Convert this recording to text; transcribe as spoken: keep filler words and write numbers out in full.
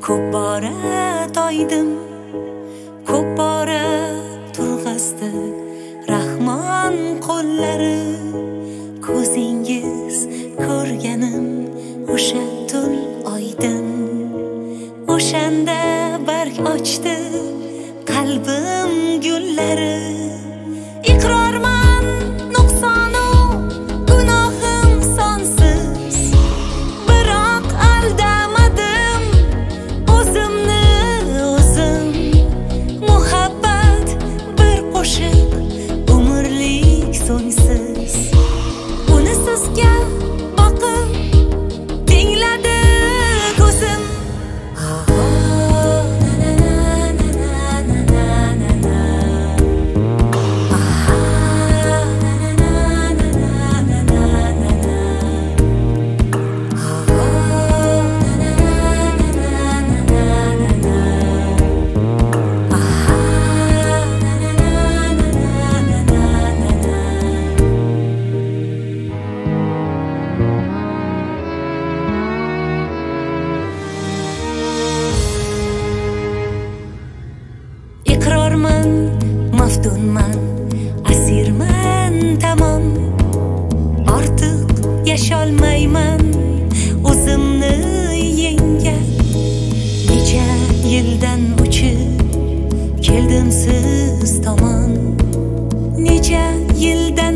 ko'p bora toydim, ko'p bora turg'azdi Rahmon qo'llari. Ko'zingiz ko'rganim o'sha tun oydin, o'shanda barg ochdi qalbim gullari. Iqrorman nuqsonu gunohim sonsiz, biroq aldamadim o'zimni o'zim. Muhabbat bir qo'shiq umrlik so'ngsiz, uni sizga boqib tingladi ko'zim. Iqrorman, maftunman, asirman tamom. Ortiq yasholmayman o'zimni yengib. Necha yildan uchib keldim siz tomon, necha yildan